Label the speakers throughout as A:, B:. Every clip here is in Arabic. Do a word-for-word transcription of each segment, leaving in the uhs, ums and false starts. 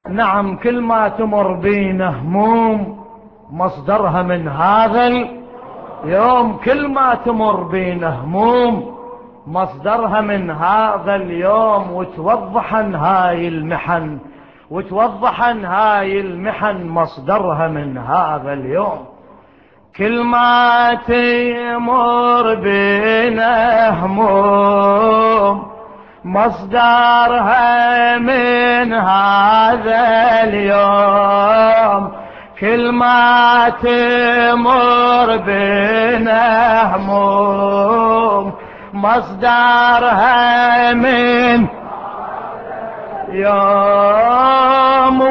A: نعم، كل ما تمر بينا هموم مصدرها من هذا اليوم. كل ما تمر بينا هموم مصدرها من هذا اليوم. وتوضح عن هاي المحن وتوضح عن هاي المحن مصدرها من هذا اليوم. كل ما تمر بينا هموم مصدرها من هذا اليوم. كل ما تمر بينا هموم مصدرها من يوم.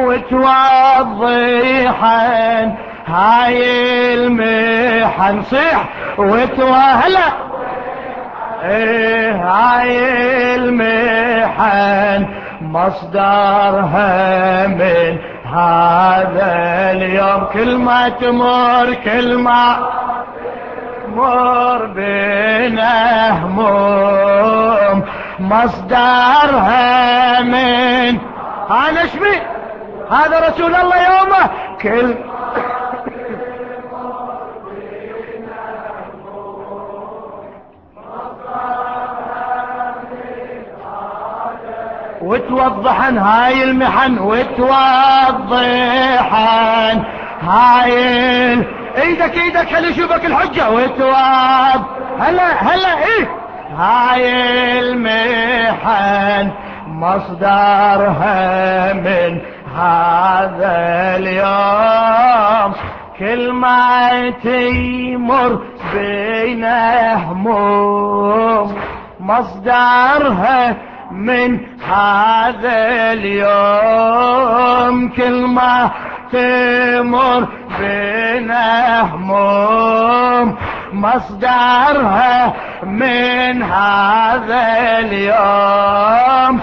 A: وتوضحن هاي المحن صيح وتوهلا ايه هاي المحن مصدرها من هذا اليوم. كل ما تمر كل ما تمر بينا هموم مصدرها من انا اشبي هذا رسول الله يومه. كل وتوضحن هاي المحن وتوضحن هاي ال... ايدك ايدك هل يشوفك الحجة وتوض هلا هلا ايه هاي المحن مصدرها من هذا اليوم. كل ما تمر بينا هموم مصدرها من هذا اليوم. كل ما تمر بينا هموم مصدرها من هذا اليوم.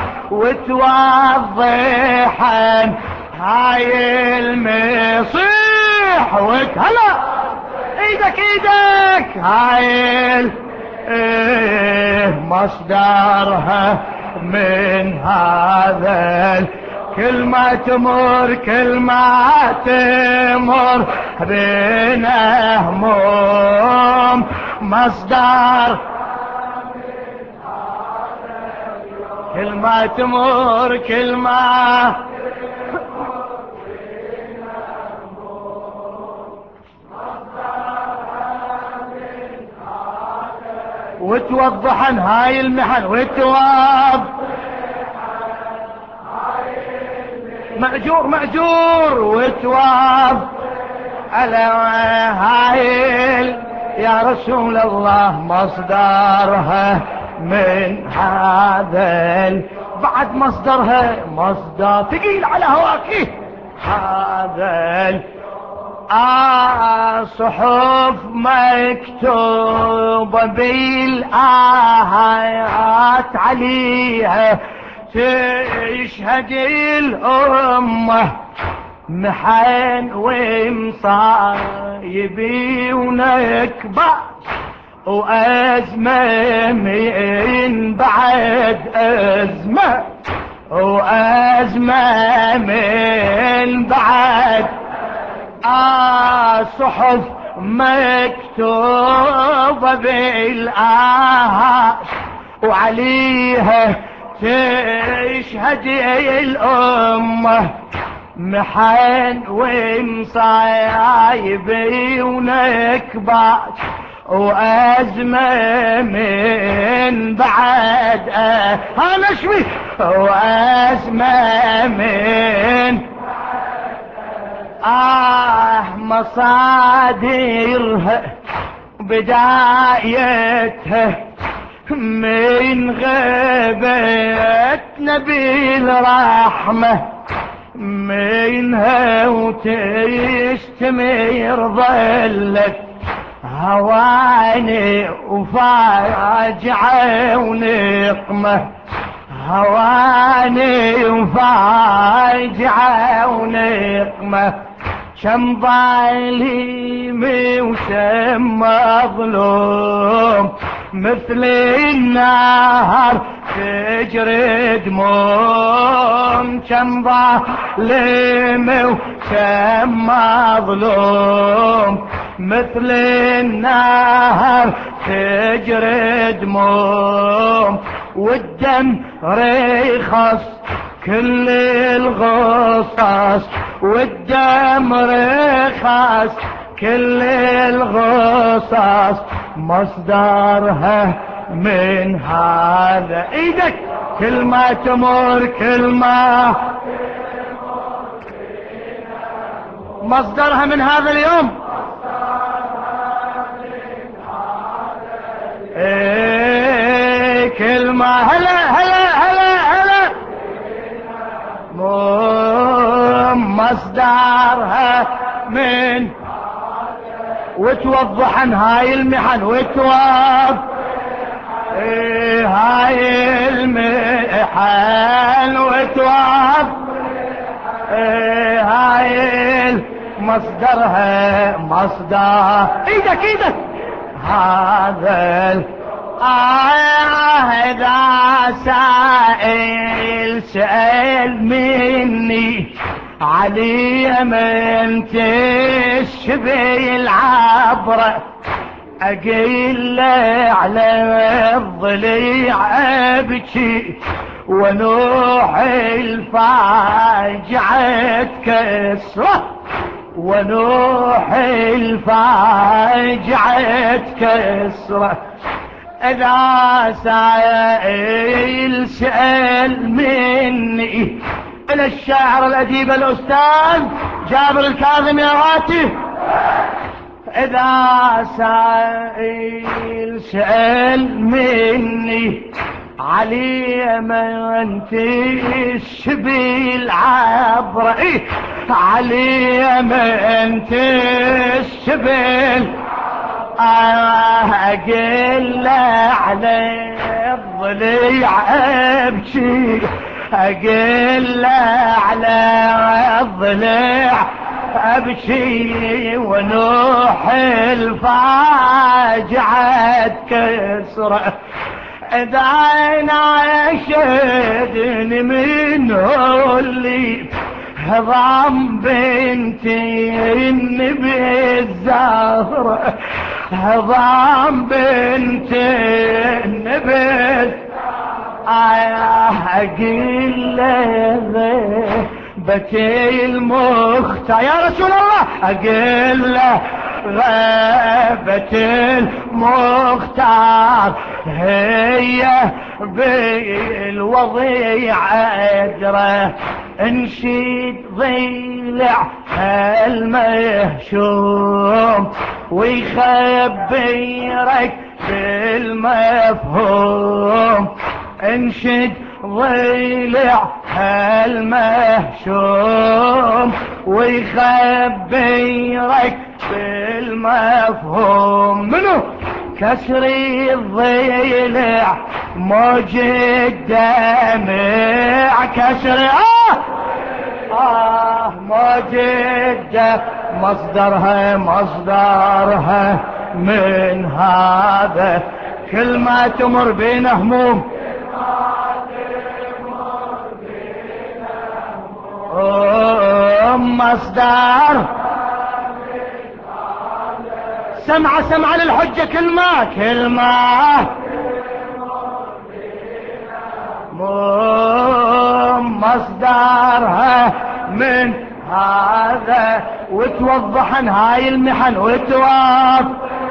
A: وتوضحن هاي المصيح وتهلا ايدك ايدك هاي ايه مصدرها من هذا. كل ما تمر كل ما تمر بينا هموم مصدر كل ما تمر كل ما وتوضحن هاي المحن وتوضح مأجور مأجور وتوضح على هاي يا رسول الله مصدرها من هذا. بعد مصدرها مصدر ثقيل على هواك هذا. آه صحف مكتوبة بالآيات عليها تشهد الأمة محن ومصايبي ونكبة وأزمة من بعد أزمة وأزمة من بعد آه صحف مكتوبة بالآيات وعليها تشهد الأمة محن ومصايبي ونكبات وأزمة من بعد أنا شوي وأزمة من آه مصادرها بدايتها من غيبة نبي الرحمة منها وتستمر ظلت هواني وفاجعة ونقمة هواني وفاجعة ونقمة كم ظالم وسم مظلوم مثل النهر تجري دموم، كم ظالم وكم مظلوم، مثل النهر تجري دموم، والدم رخص كل الغصص، والدم رخص كل الغصص، مصدرها من هذا. ايدك كل ما تمر كل ما مصدرها من هذا اليوم. ايه كل ما هلا هلا هلا هلا مصدرها من، وتوضح عن هاي المحن، وتوضح ايه هاي المحن، وتوضح ايه هاي مصدرها، مصدر ايدك ايدك هذا آه إذا سائل سأل مني علي من تشبه العبرة، أقيل على الضليع أبكي ونوح الفاجعة كسرة، ونوح الفاجعة كسرة. إذا سائل سأل مني إلى الشاعر الأديب الأستاذ جابر الكاظم يا هاتف. إذا سائل سأل مني علي من تشبه العبرة، إيه علي من تشبه أقل على الضليع أبكي، أقل على الضليع أبكي ونوح الفاجعة كسرة. إذا ناشدني منه اللي هضم بنتي النبي الزهرة، هضم بنتي النبي أقل بكي المختار يا رسول الله، أقل غابة المختار هي بالوضيع أدرى، انشد ضلع المهشوم ويخبرك بالمفهوم، انشد ضلع المهشوم ويخبرك بالمفهوم. منو كسر الضلع موج الدمع، كسر آه آه موج الدمع، مصدرها مصدرها من هذا، كل ما تمر بين هموم مصدر سمع سمع للحجة، كلمة كلمة مصدرها من هذا، وتوضح عن هاي المحن، وتوضح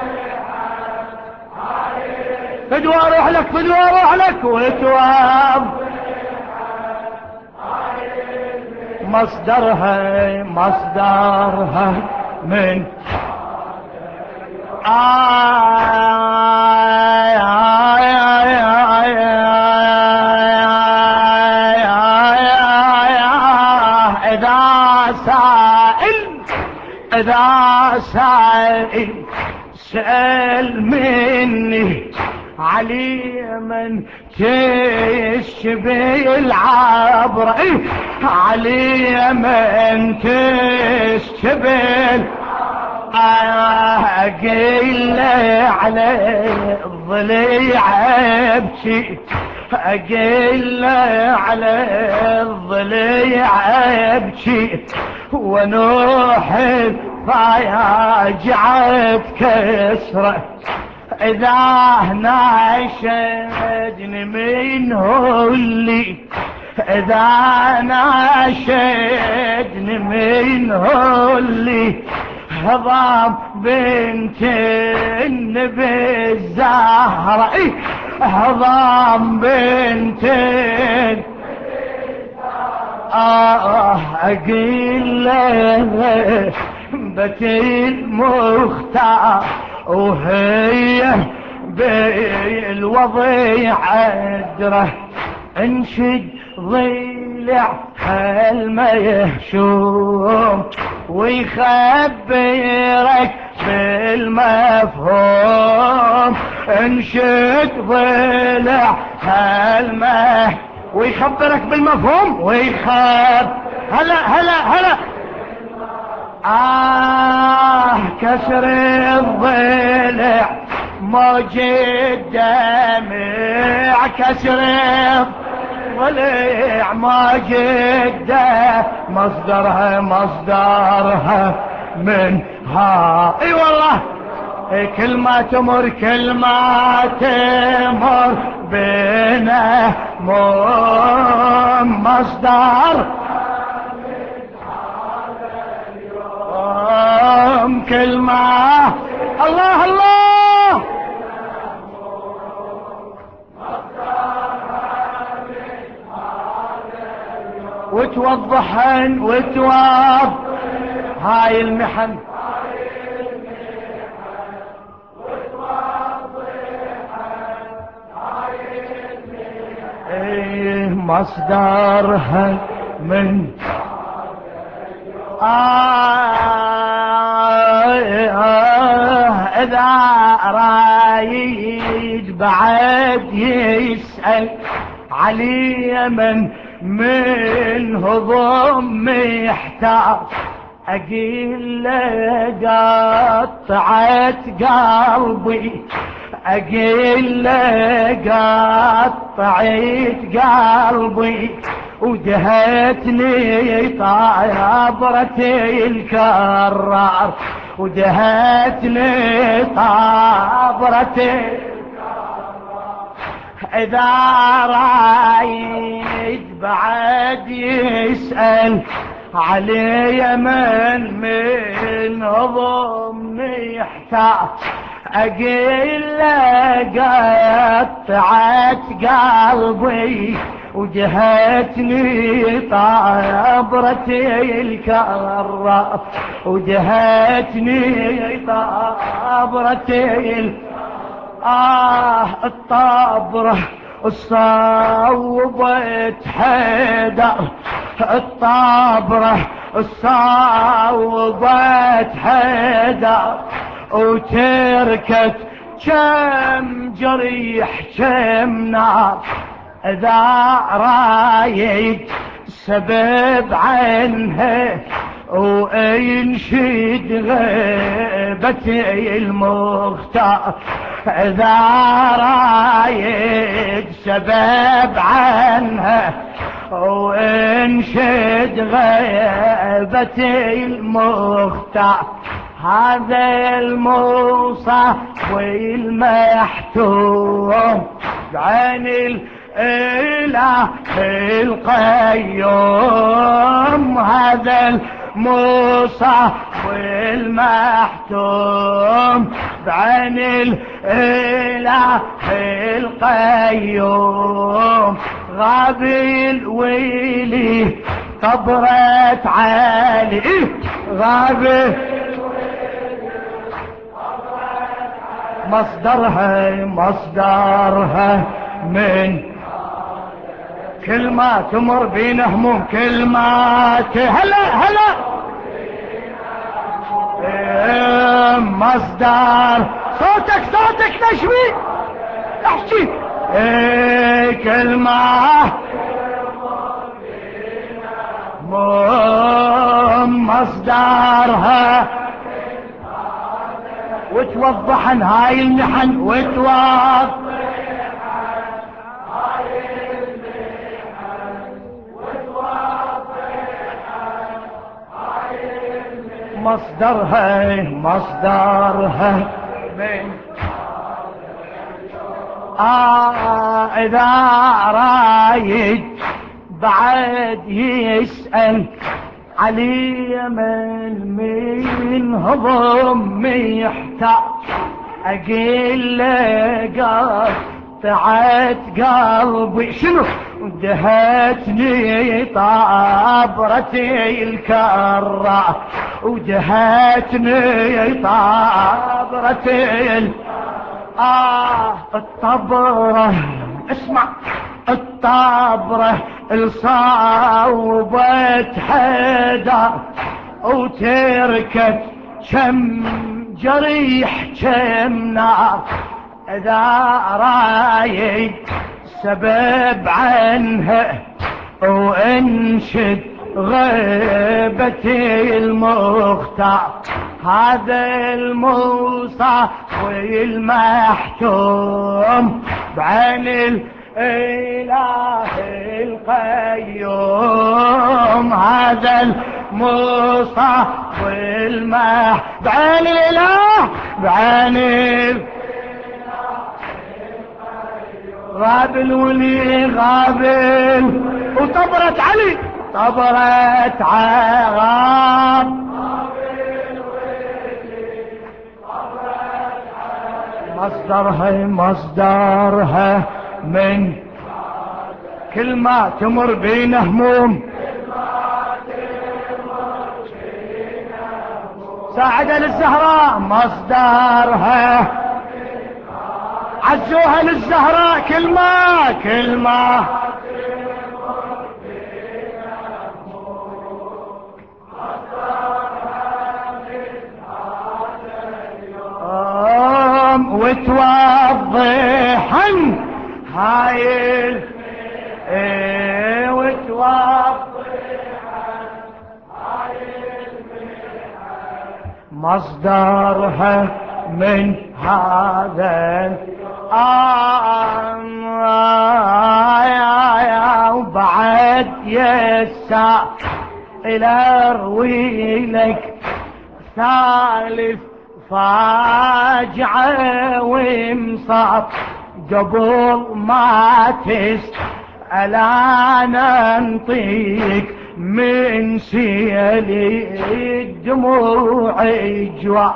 A: فدوى اروح لك فدوى اروح لك، وتوضح مصدرها مصدرها من إذا سائل إذا سائل سأل مني علي من تشبه العبرة، علي من تشبه أقل على الضليع أبكي اقل على الضليع ابكي ونوح فاجعت كسره اذا ناشدني منه اللي اذا ناشدني منه اللي هضام بنت النبي الزهرة هضام بنت آه أقيل له بتي المختار وهي بالوضيع عدره انشد ضلع الميهشوم ويخبرك بالمفهوم انشد ضلع الميهشوم ويخبرك بالمفهوم ويخب هلا هلا هلا آه كسر الضلع موج الدمع كسر الضلع موج الدمع مصدرها مصدرها من ها اي والله كل ما تمر كل ما تمر بنا مصدر كل ما الله الله وتوضحن وتوضح هاي المحن ايه مصدرها من آه إذا رايد بعد يسأل علي من من هضم يحتار أقيل له قطعت قلبي أقيل له قطعت قلبي ودهتني طابرتي الكرار ودهتني طابرتي الكرار إذا رايد بعد يسأل علي من من هضم يحتاج أقيل قطعت قلبي وجهتني طابرتي الكرة وجهتني طابرتي ال... آه الطابرة الصوبت حيدر الطابرة الصوبت حيدر وتركت كم جريح كم نار إذا رايد سبب عنها وينشد غيبتي المختار إذا رايد سبب عنها وينشد غيبتي المختار هذا الموصى والمحتوم بعين الإله القيوم هذا الموصى والمحتوم بعين الإله القيوم غابي الويلي قبرت علي غابي مصدرها مصدرها من كل ما تمر بينا هموم كل ما هلا هلا إيه مصدر صوتك صوتك نشوي احكي إيه كل ما مصدرها وتوضحن هاي المحن وتوضح هاي مصدرها مصدرها من آه إذا رايد بعد يسأل علي من من هضم يحتاج أقل قطعت قلبي شنو ودهتني طابرتي الكرة ودهتني طابرتي ال... آه الطبرة اسمع الطابرة الصوبت حدا وتركت كم جريح كم نار إذا رايد سبب عنها وانشد غيبتي المختار هذا المصطفى المحتوم بعين الإله القيوم هذا المصطفى المح بعين الإله بعين الإله غابل ولي غابل وطبرت علي طبرت عغاب مصدرها مصدرها من كل ما تمر بين هموم ساعدها للزهراء مصدرها عزوها للزهراء كل ما كل ما وتوضحا هاي ال ايه وتوضحا هاي مصدرها من هذا آم آه وبعد يسا إلى روي لك ثالث فاجعة ومصاب قبل ما تسأل أنا انطيك من سيلي الدموع جوا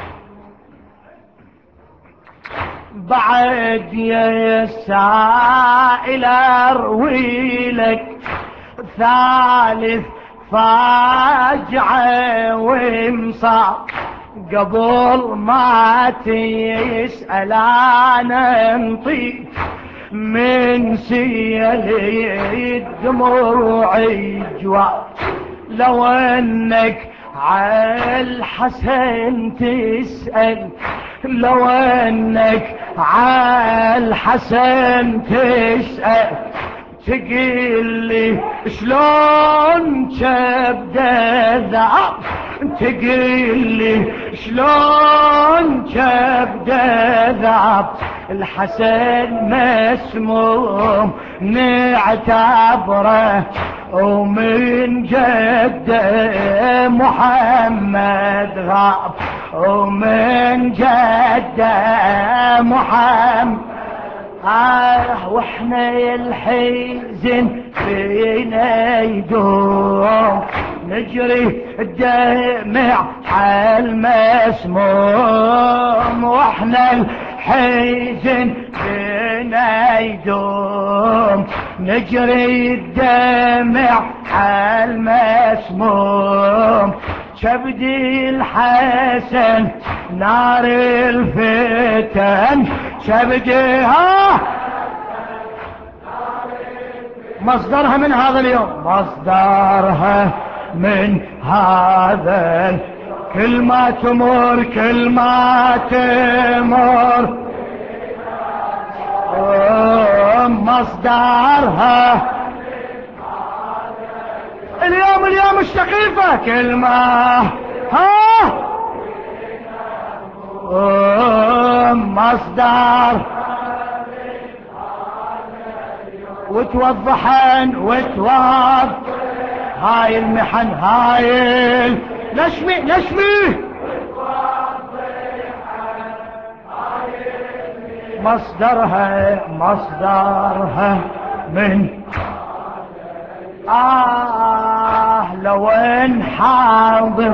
A: بعد يا سائل اروي لك ثالث فاجعة ومصاب قبل ما تسأل أنا انطي من سيلي الدموع جوا لو انك عالحسن تسأل لو انك عالحسن تسأل تقول لي شلون كبده ذاب تقول لي شلون كبده ذاب الحسن مسموم نعتبره ومن جده محمد غاب ومن جده محمد آه واحنا الحزن فينا يدوم نجري الدمع عالمسموم واحنا الحزن فينا يدوم نجري الدمع عالمسموم شبدي الحسن نار الفتن شبديها مصدرها من هذا اليوم مصدرها من هذا كل ما تمر كل ما تمر مصدرها اليوم اليوم الشقيفة كل ما ها مصدر وتوضحن وتوضح هاي المحن هاي نشمي نشمي مصدرها مصدرها من آه لو ان حاضر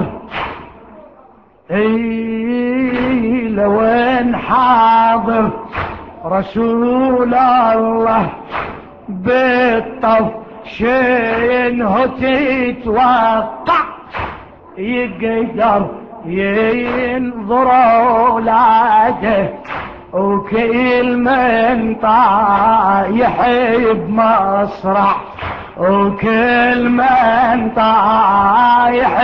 A: اي لو ان حاضر رسول الله بالطف شينه تتوقع يقدر ينظر اولاده وكل من طايح بمصرع وكل من طايح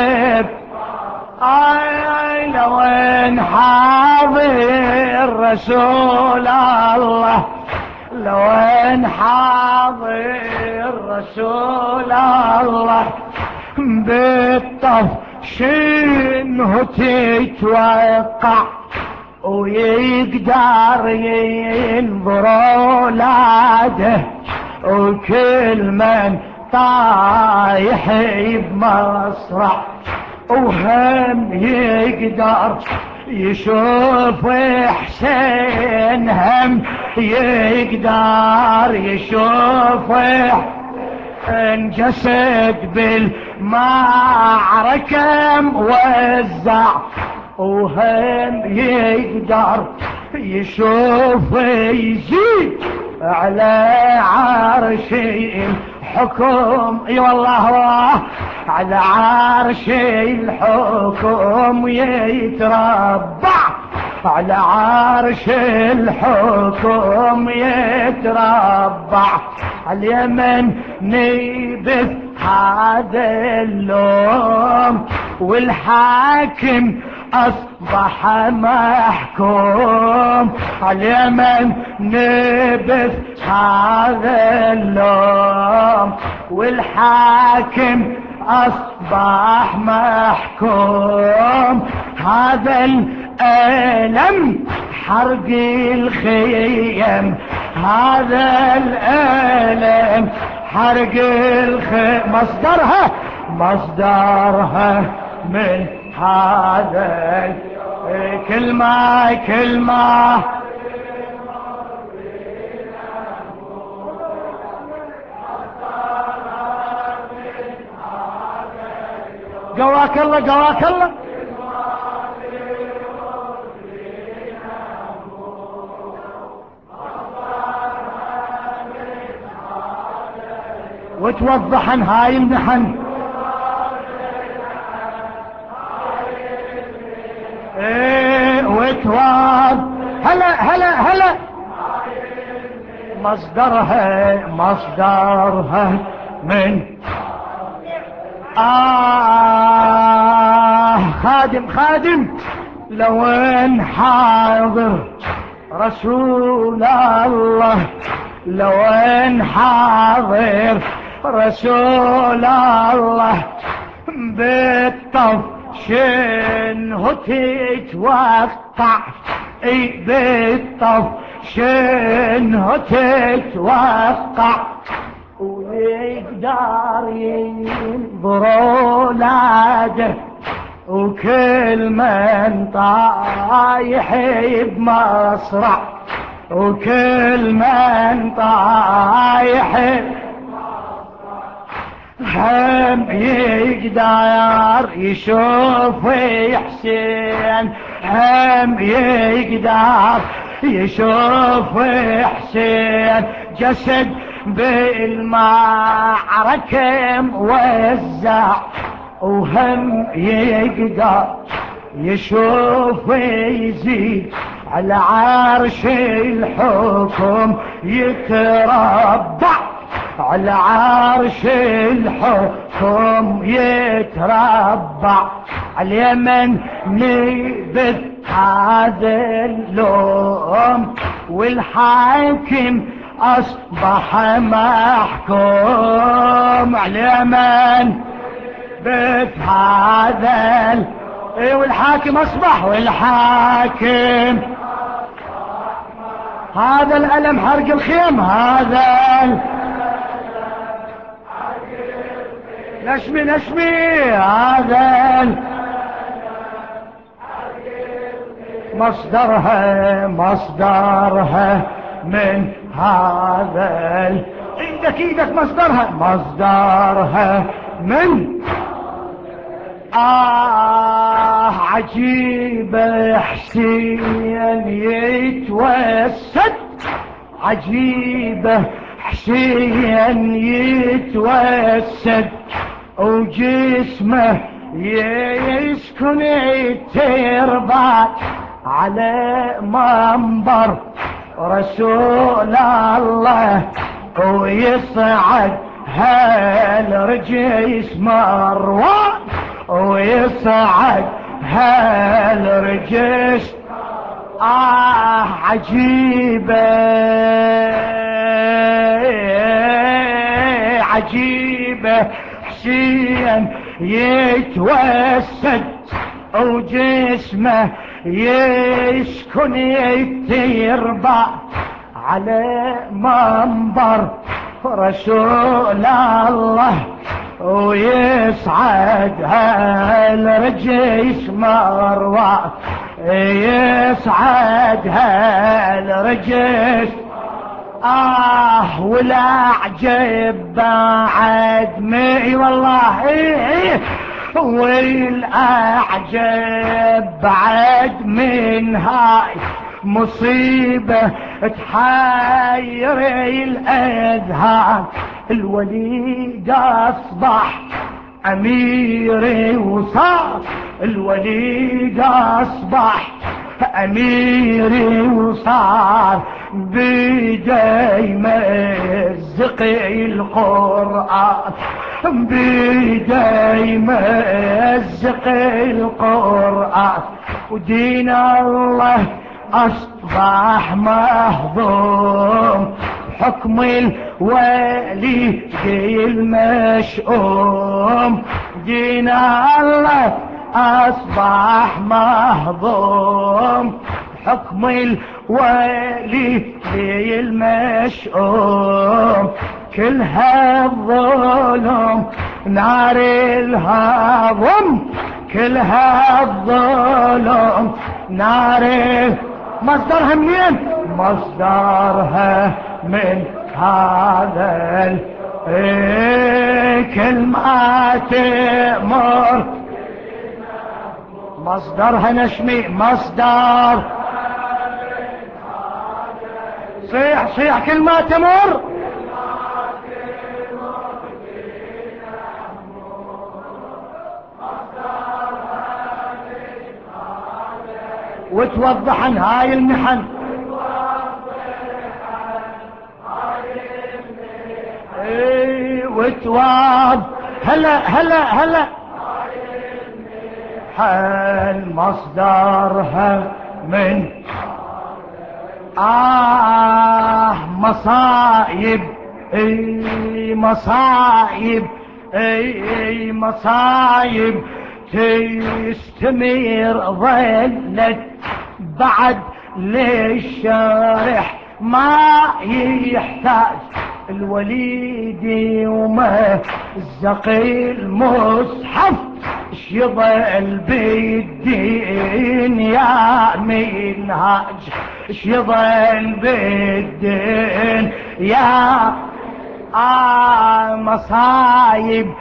A: اي لو ان حاضر رسول الله لو ان حاضر رسول الله بالطف شنه تتوقع ويقدر ينظر اولاده وكل من طايح بمصرع وهم يقدر يشوف حسين هم يقدر يشوف انجسد بالمعركة موزع وهم يقدر يشوف يزيد على عرش الحكم اي والله على عرش الحكم يتربع على عرش الحكم يتربع اليمن نيبث هذا اللوم والحاكم اصبح محكوم اليمن نبث هذا اللوم والحاكم اصبح محكوم هذا الألم حرق الخيم هذا الألم حرق الخيم مصدرها مصدرها من هذا كلمة كلمة قواك الله قواك الله وتوضح عن هاي المحن ايه وتوضح هلا هلا هلا مصدرها مصدرها من آه خادم خادم لو ان حاضر رسول الله لو ان حاضر رسول الله بالطف شنه تتوقع اي بالطف شنه تتوقع ويقدر ينظر اولاده وكل من طايح بمصرع وكل من طايح هم يقدر يشوف حسين هم يقدر يشوف حسين جسد بالمعركة موزع وهم يقدر يشوف يزيد على عرش الحكم يتربع على عرش الحكم يتربع اليمن نبث هذا اللوم والحاكم اصبح محكوم اليمن بث هذا ال... ايه والحاكم اصبح والحاكم هذا الألم حرق الخيم هذا ال... نشمي نشمي هذا ال... مصدرها مصدرها من هذا ال... ايدك ايدك مصدرها مصدرها من آه عجيبة حسين يتوسد عجيبة حسين يتوسد وجسمه يسكن التربات على منبر رسول الله ويصعد هالرجيس مروان ويصعد هالرجيس آه عجيبة عجيبة حسين يتوسد وجسمه يسكن التربة على منبر رسول الله ويصعد هالرجيس مروان يصعد هالرجيس آه ولا عجب بعد مي والله إيه والأعجب بعد من هاي مصيبة تحير الأذهان الوليد أصبح أميري وصار الوليد أصبح أميري وصار بيدي مزق القرآن بيدي مزق القرآن ودين الله أصبح مهضوم حكم الولي المشؤوم دين الله أصبح مهضوم حكم الولي المشؤوم كل هالظلم نار الهضم كل هالظلم نار مصدرها منين مصدرها من هذا كلمة تأمر مصدرها نشمي مصدر صيح صيح كلمة تمر وتوضح عن هاي المحن ايه وتوضح هلا هلا هلا حال مصدرها من آه مصايب اي مصايب اي مصايب تستمر ظلت بعد للشارح ما يحتاج الوليد وما الزقي المصحف اش يضل بالدين يا منهاج اش يضل بالدين يا آه مصايب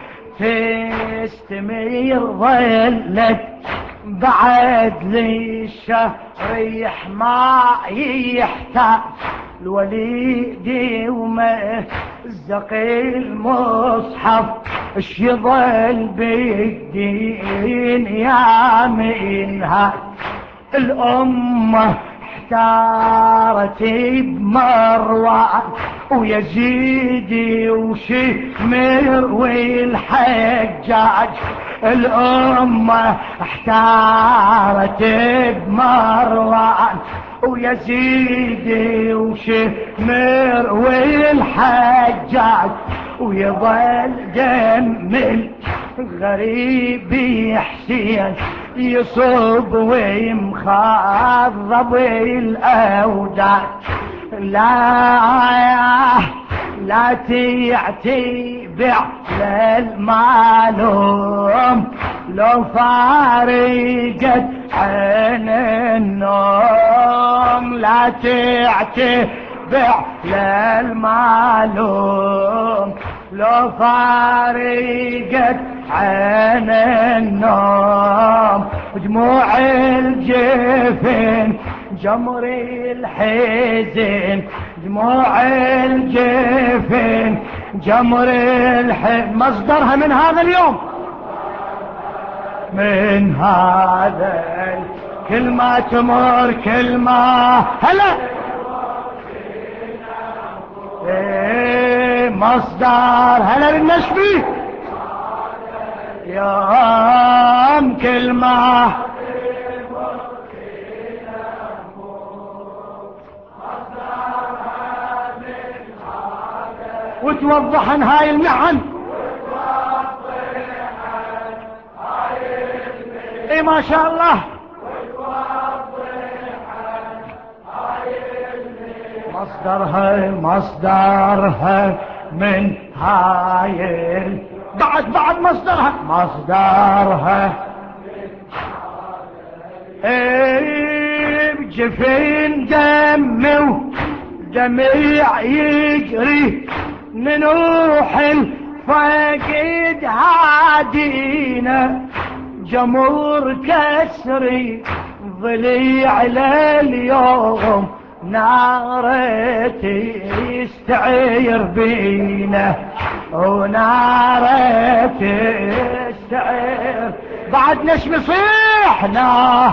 A: تستمر ظلت بعد للشريح ما يحتاج الوليد وما الزقي المصحف اش يضل بالدين يا منها الأمة احتارت بمروان ويزيد وشمر والحجاج الأمة احتارت بمروان ويزيد وشمر والحجاج ويظل دم الغريب حسين يصب ويمخضب الأوداج لا لا تعتبع للمعلوم لو فارقت عين النوم. لا تعتبع للمعلوم لو فارقت عين النوم. دموع الجفن جمر الحزن دموع الجفن جمر الحزن مصدرها من هذا اليوم من هذا كلمة تمر كلمة هلا ايه مصدر هلا للنشبي يوم كلمة وتوضح عن هاي المحن اي ما شاء الله مصدرها مصدرها من هاي بعد بعد مصدرها مصدرها ايه بجفين دم ودمع يجري ننوح الفقد هادينا جمهور كسري ضليع لليوم نارتي يستعير بينا ونارتي يستعير بعد نشم صيحنا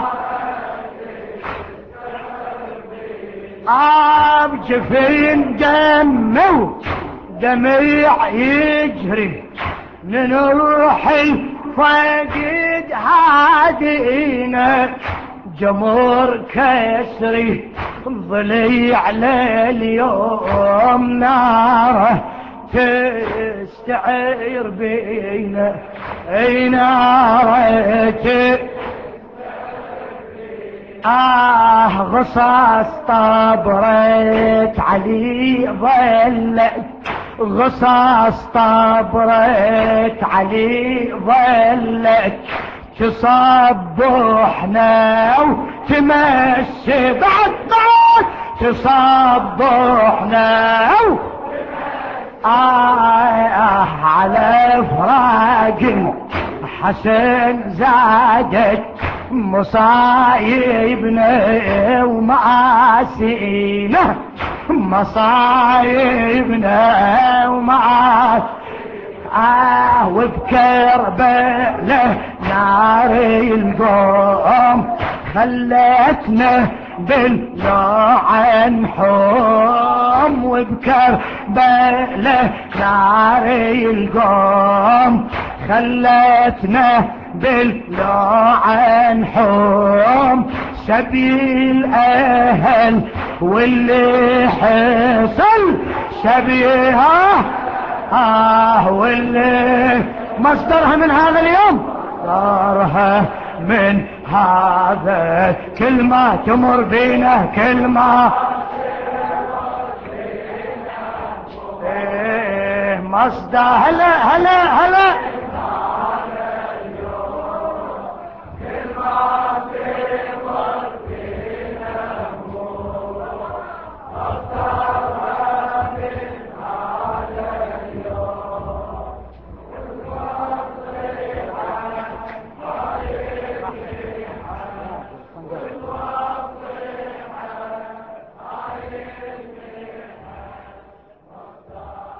A: آب جفين دم دمع يجري نروح الفقد هادينا جمهور كسري ضليع لليوم ناره تستعير بينا اي ناره آه غصاص طبرت علي ظلت غصاص طبرت علي ظلت تصبحنا وتمشي بعد بعد تصبحنا آه آه على فراق حسن زادت مصايبنا ومعاسينا مصايبنا ومعاسينا آه وبكربلاء نار القوم خلتنا باللعن حوم وبكربلاء نار القوم خلتنا باللعن حوم سبيل اهل واللي حصل شبيها آه واللي مصدرها من هذا اليوم مصدرها من هذا كلمة تمر بينا كلمة إيه مصدر هلا هلا هلا